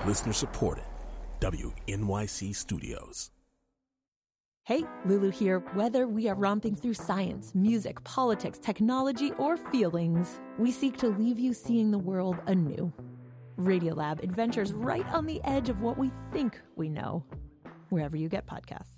Listener supported. WNYC Studios. Hey, Lulu here. Whether we are romping through science, music, politics, technology, or feelings, we seek to leave you seeing the world anew. Radiolab adventures right on the edge of what we think we know, wherever you get podcasts.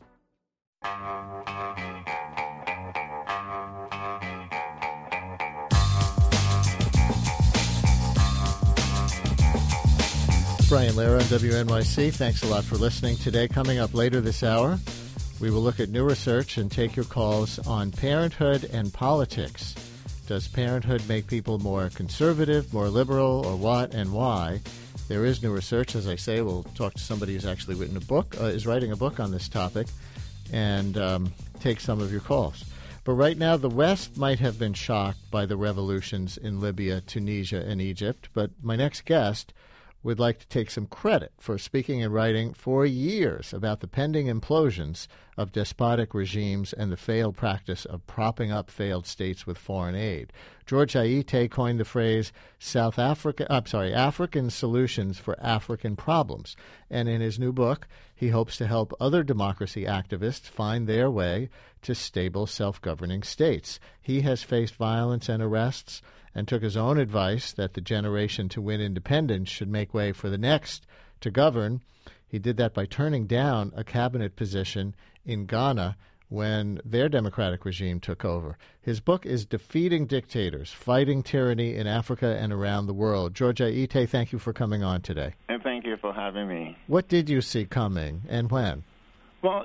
Brian Lehrer on WNYC. Thanks a lot for listening today. Coming up later this hour, we will look at new research and take your calls on parenthood and politics. Does parenthood make people more conservative, more liberal, or what and why? There is new research. As I say, we'll talk to somebody who's actually written a book, is writing a book on this topic, and take some of your calls. But right now, the West might have been shocked by the revolutions in Libya, Tunisia, and Egypt. But my next guest would like to take some credit for speaking and writing for years about the pending implosions of despotic regimes and the failed practice of propping up failed states with foreign aid. George Ayittey coined the phrase African solutions for African problems. And in his new book, he hopes to help other democracy activists find their way to stable self-governing states. He has faced violence and arrests and took his own advice that the generation to win independence should make way for the next to govern. He did that by turning down a cabinet position in Ghana when their democratic regime took over. His book is Defeating Dictators, Fighting Tyranny in Africa and Around the World. George Ayittey, thank you for coming on today. And thank you for having me. What did you see coming and when? Well,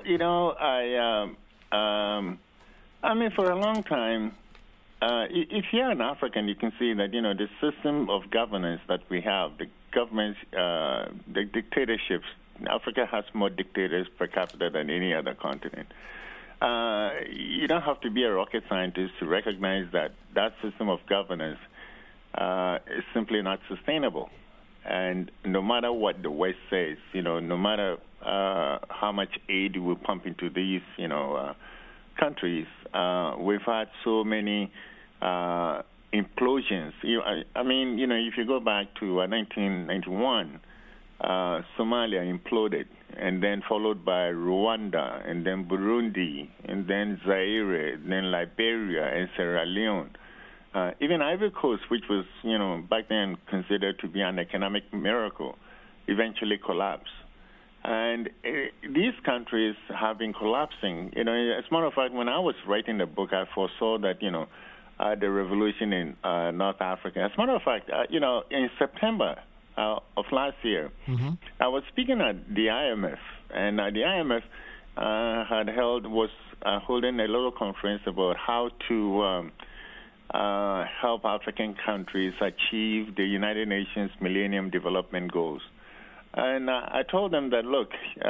I mean, for a long time, if you're an African, you can see that, the system of governance that we have, the governments, the dictatorships, Africa has more dictators per capita than any other continent. You don't have to be a rocket scientist to recognize that that system of governance is simply not sustainable. And no matter what the West says, no matter how much aid we pump into these, countries, we've had so many implosions. If you go back to 1991, Somalia imploded, and then followed by Rwanda, and then Burundi, and then Zaire, then Liberia, and Sierra Leone. Even Ivory Coast, which was, back then considered to be an economic miracle, eventually collapsed. And these countries have been collapsing. As a matter of fact, when I was writing the book, I foresaw that, the revolution in North Africa. As a matter of fact, in September of last year, I was speaking at the IMF, and the IMF was holding a little conference about how to help African countries achieve the United Nations Millennium Development Goals. And I told them that, look,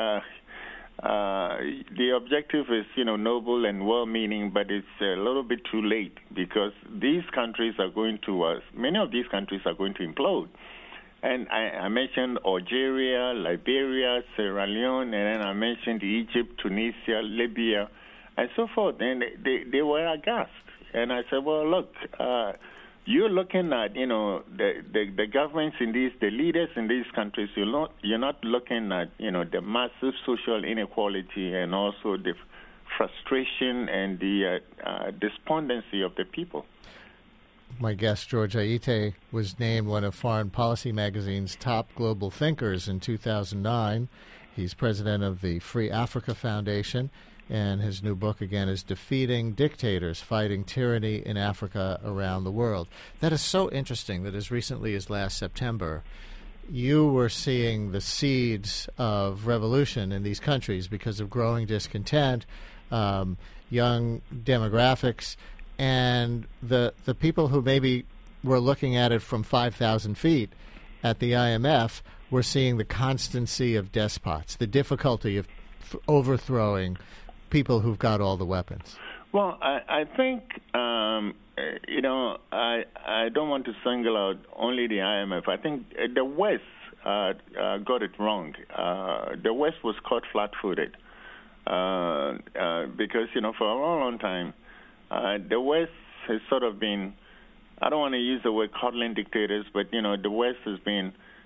the objective is, noble and well-meaning, but it's a little bit too late because these countries are going to, many of these countries are going to implode. And I mentioned Algeria, Liberia, Sierra Leone, and then I mentioned Egypt, Tunisia, Libya, and so forth. And they were aghast. And I said, well, look, you're looking at, the governments in the leaders in these countries, you're not looking at, the massive social inequality and also the frustration and the despondency of the people. My guest, George Ayittey, was named one of Foreign Policy Magazine's top global thinkers in 2009. He's president of the Free Africa Foundation. And his new book, again, is Defeating Dictators, Fighting Tyranny in Africa Around the World. That is so interesting that as recently as last September, you were seeing the seeds of revolution in these countries because of growing discontent, young demographics, and the people who maybe were looking at it from 5,000 feet at the IMF were seeing the constancy of despots, the difficulty of overthrowing people who've got all the weapons. Well, I think, I don't want to single out only the IMF. I think the West got it wrong. The West was caught flat-footed because, for a long, long time, the West has sort of been, I don't want to use the word coddling dictators, but, the West has been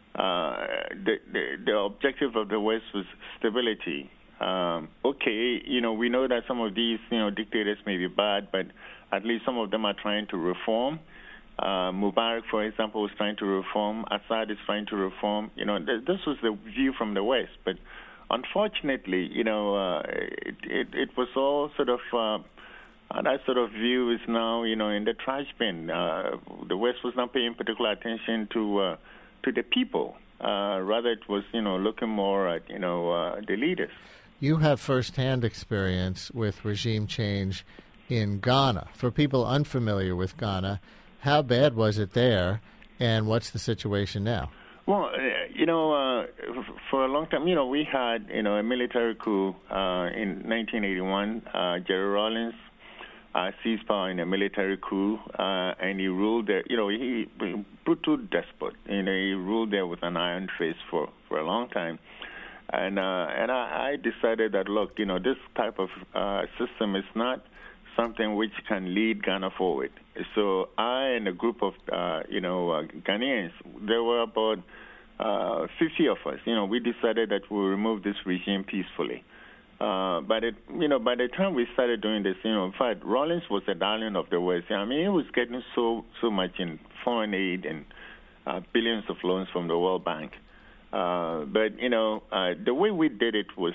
the objective of the West was stability. Okay, we know that some of these, dictators may be bad, but at least some of them are trying to reform. Mubarak, for example, was trying to reform. Assad is trying to reform. This was the view from the West. But unfortunately, it was all sort of that sort of view is now, in the trash bin. The West was not paying particular attention to the people. Rather, it was, looking more at, the leaders. You have firsthand experience with regime change in Ghana. For people unfamiliar with Ghana, how bad was it there, and what's the situation now? Well, for a long time, we had, a military coup in 1981. Jerry Rawlings seized power in a military coup, and he ruled there. He brutal despot. He ruled there with an iron fist for a long time. And I decided that, look, this type of system is not something which can lead Ghana forward. So I and a group of, Ghanaians, there were about 50 of us, we decided that we'll remove this regime peacefully. By the time we started doing this, in fact, Rawlings was the darling of the West. I mean, he was getting so much in foreign aid and billions of loans from the World Bank. But the way we did it was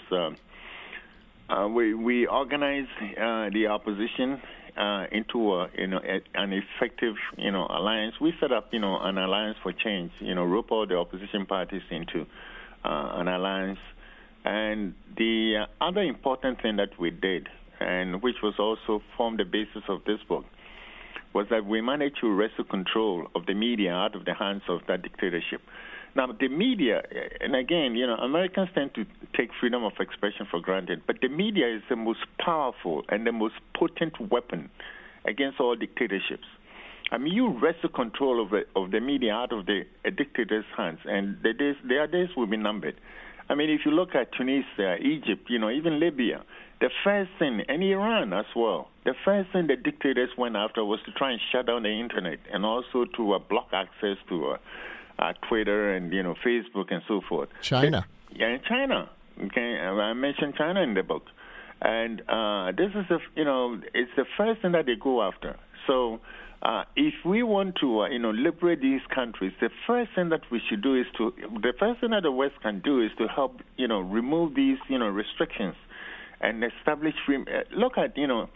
we organized the opposition into an effective alliance. We set up an alliance for change. Rope all the opposition parties into an alliance. And the other important thing that we did, and which was also formed the basis of this book, was that we managed to wrestle control of the media out of the hands of that dictatorship. Now, the media, and again, Americans tend to take freedom of expression for granted, but the media is the most powerful and the most potent weapon against all dictatorships. I mean, you wrestle control of the media out of the dictator's hands, and their days will be numbered. I mean, if you look at Tunisia, Egypt, even Libya, the first thing, and Iran as well, the first thing the dictators went after was to try and shut down the Internet and also to block access to Twitter and, Facebook and so forth. China. Yeah, China. Okay, I mentioned China in the book. And this is, it's the first thing that they go after. So if we want to, liberate these countries, the first thing that we should do is the first thing that the West can do is to help, remove these, restrictions and establish free. Look at, the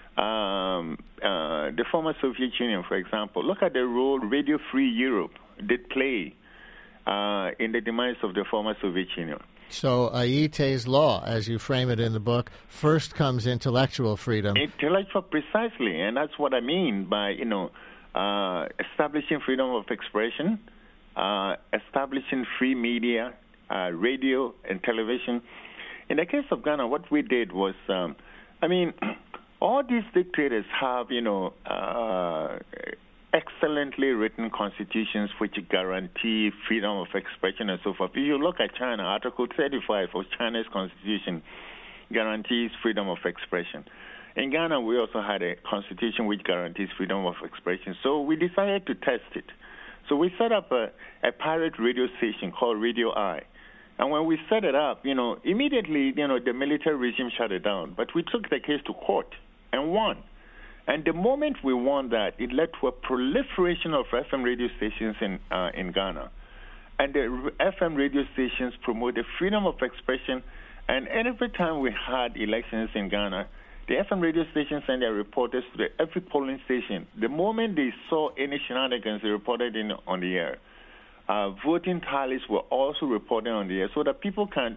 former Soviet Union, for example. Look at the role Radio Free Europe did play in the demise of the former Soviet Union. So Aiete's law, as you frame it in the book, first comes intellectual freedom. Intellectual, precisely, and that's what I mean by, establishing freedom of expression, establishing free media, radio and television. In the case of Ghana, what we did was, all these dictators have, excellently written constitutions which guarantee freedom of expression and so forth. If you look at China, Article 35 of China's constitution guarantees freedom of expression. In Ghana, we also had a constitution which guarantees freedom of expression. So we decided to test it. So we set up a pirate radio station called Radio I. And when we set it up, immediately, the military regime shut it down. But we took the case to court and won. And the moment we won that, it led to a proliferation of FM radio stations in Ghana. And the FM radio stations promoted freedom of expression. And every time we had elections in Ghana, the FM radio stations sent their reporters to every polling station. The moment they saw any shenanigans, they reported on the air. Voting tallies were also reported on the air so that people could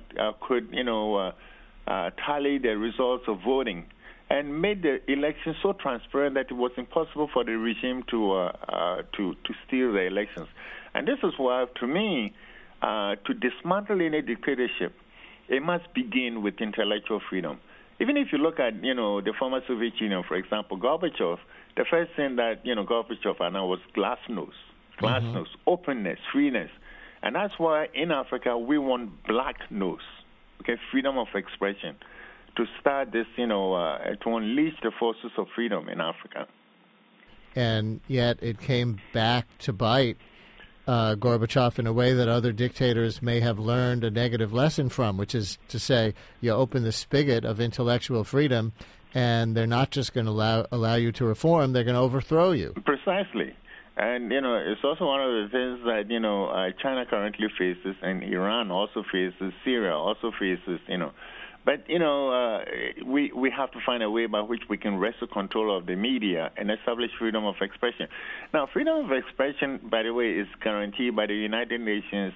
tally the results of voting, and made the election so transparent that it was impossible for the regime to steal the elections. And this is why, to me, to dismantle any dictatorship, it must begin with intellectual freedom. Even if you look at, the former Soviet Union, for example, Gorbachev, the first thing that, Gorbachev announced was glasnost, openness, freeness. And that's why in Africa we want black nose, freedom of expression, to start this, to unleash the forces of freedom in Africa. And yet it came back to bite Gorbachev in a way that other dictators may have learned a negative lesson from, which is to say you open the spigot of intellectual freedom and they're not just going to allow you to reform, they're going to overthrow you. Precisely. And, it's also one of the things that, China currently faces, and Iran also faces, Syria also faces, But, we have to find a way by which we can wrestle control of the media and establish freedom of expression. Now, freedom of expression, by the way, is guaranteed by the United Nations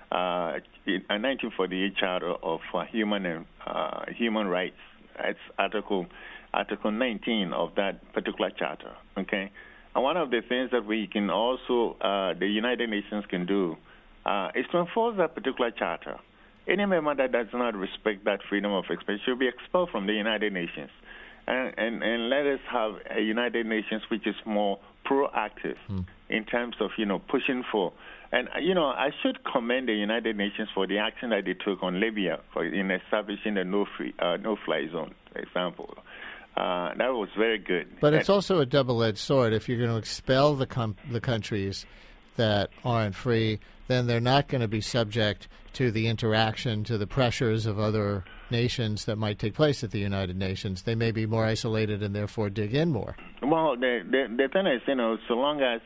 1948 Charter of Human Rights. It's Article 19 of that particular charter, okay? And one of the things that we can also, the United Nations can do, is to enforce that particular charter. Any member that does not respect that freedom of expression should be expelled from the United Nations. And let us have a United Nations which is more proactive in terms of, pushing for. And, I should commend the United Nations for the action that they took on Libya in establishing the no-fly zone, for example. That was very good. But it's also a double-edged sword. If you're going to expel the countries that aren't free, then they're not going to be subject to the interaction, to the pressures of other nations that might take place at the United Nations. They may be more isolated and therefore dig in more. Well, the thing is, so long as,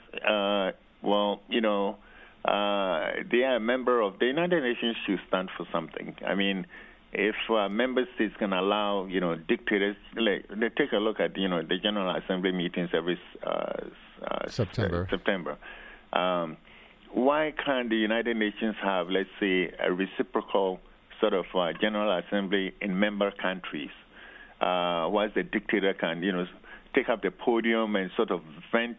they are a member of the United Nations should stand for something. I mean, if member states can allow, dictators, they take a look at, the General Assembly meetings every September. Why can't the United Nations have, let's say, a reciprocal sort of General Assembly in member countries? Whilst the dictator can, take up the podium and sort of vent,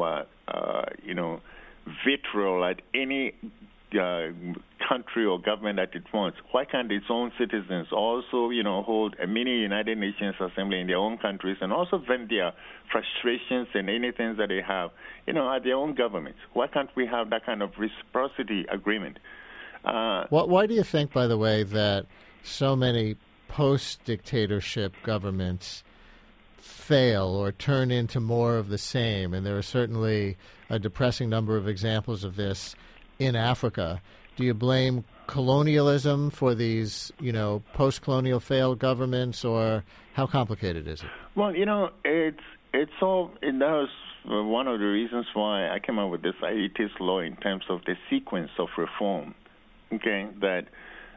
vitriol at any country or government that it wants. Why can't its own citizens also, hold a mini United Nations Assembly in their own countries and also vent their frustrations and anything that they have, at their own governments? Why can't we have that kind of reciprocity agreement? Why do you think, by the way, that so many post-dictatorship governments fail or turn into more of the same? And there are certainly a depressing number of examples of this in Africa. Do you blame colonialism for these, post-colonial failed governments, or how complicated is it? Well, it's all. That was one of the reasons why I came up with this hiatus law in terms of the sequence of reform. Okay, that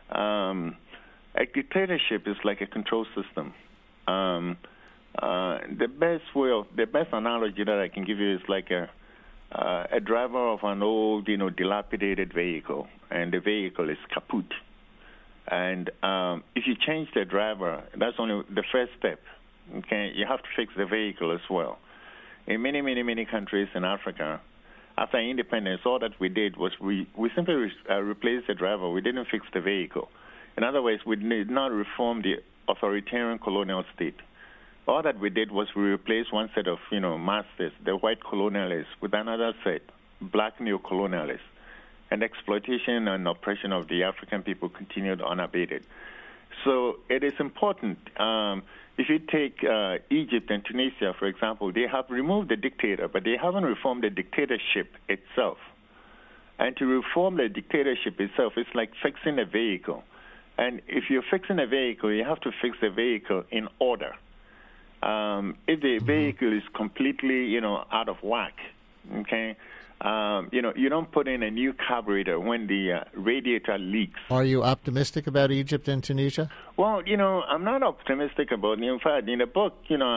a dictatorship is like a control system. The best analogy that I can give you is like a driver of an old, dilapidated vehicle, and the vehicle is kaput. And if you change the driver, that's only the first step. Okay, you have to fix the vehicle as well. In many, many, many countries in Africa, after independence, all that we did was we simply replaced the driver. We didn't fix the vehicle. In other words, we did not reform the authoritarian colonial state. All that we did was we replaced one set of, masters, the white colonialists, with another set, black neo-colonialists. And exploitation and oppression of the African people continued unabated. So it is important. If you take Egypt and Tunisia, for example, they have removed the dictator, but they haven't reformed the dictatorship itself. And to reform the dictatorship itself, it's like fixing a vehicle. And if you're fixing a vehicle, you have to fix the vehicle in order. If the vehicle is completely, out of whack, okay, you don't put in a new carburetor when the radiator leaks. Are you optimistic about Egypt and Tunisia? Well, I'm not optimistic about it. In fact, in the book,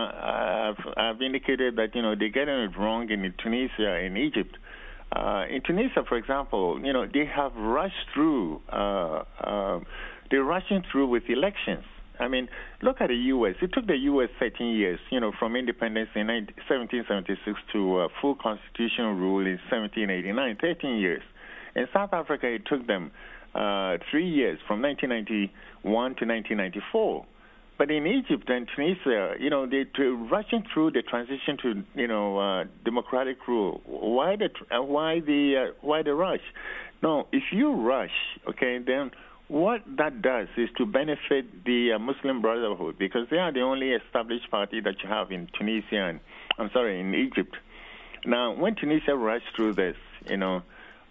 I've indicated that, they're getting it wrong in Tunisia and Egypt. In Tunisia, for example, they have rushed through, they're rushing through with elections. I mean, look at the U.S. It took the U.S. 13 years, from independence in 1776 to full constitutional rule in 1789, 13 years. In South Africa, it took them 3 years, from 1991 to 1994. But in Egypt and Tunisia, they're rushing through the transition to, democratic rule. Why the rush? No, if you rush, okay, then what that does is to benefit the Muslim Brotherhood, because they are the only established party that you have in Tunisia in Egypt. Now, when Tunisia rushed through this,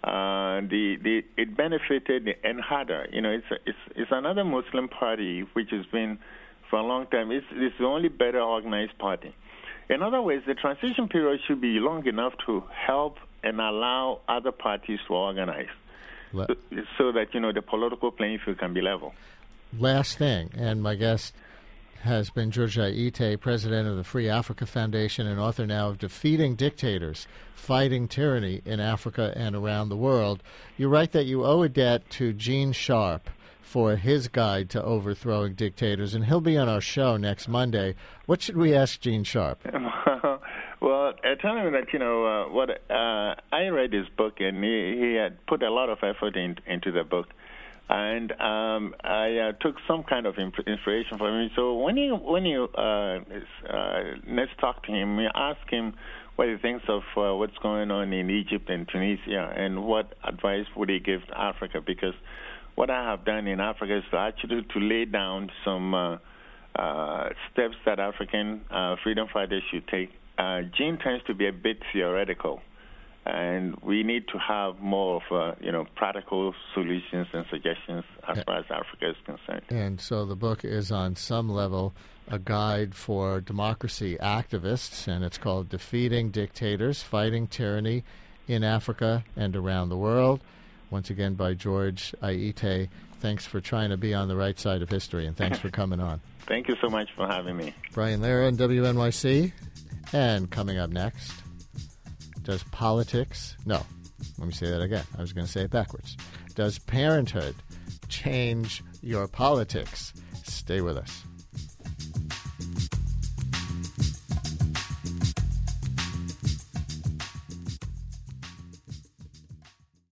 it benefited the Ennahda. You know, it's another Muslim party which has been for a long time. It's the only better organized party. In other words, the transition period should be long enough to help and allow other parties to organize, so that, you know, the political playing field can be level. Last thing, and my guest has been George Ayittey, president of the Free Africa Foundation and author now of Defeating Dictators, Fighting Tyranny in Africa and Around the World. You write that you owe a debt to Gene Sharp for his guide to overthrowing dictators, and he'll be on our show next Monday. What should we ask Gene Sharp? Well, I tell him that, you know, I read his book, and he had put a lot of effort into the book. And I took some kind of inspiration from him. So when you next talk to him, you ask him what he thinks of what's going on in Egypt and Tunisia, and what advice would he give to Africa. Because what I have done in Africa is actually to lay down some steps that African freedom fighters should take. Gene tends to be a bit theoretical, and we need to have more of practical solutions and suggestions as far as Africa is concerned. And so the book is on some level a guide for democracy activists, and it's called Defeating Dictators, Fighting Tyranny in Africa and Around the World. Once again, by George Ayittey. Thanks for trying to be on the right side of history, and thanks for coming on. Thank you so much for having me. Brian Lehrer on WNYC. And coming up next, does politics... No, let me say that again. I was going to say it backwards. Does parenthood change your politics? Stay with us.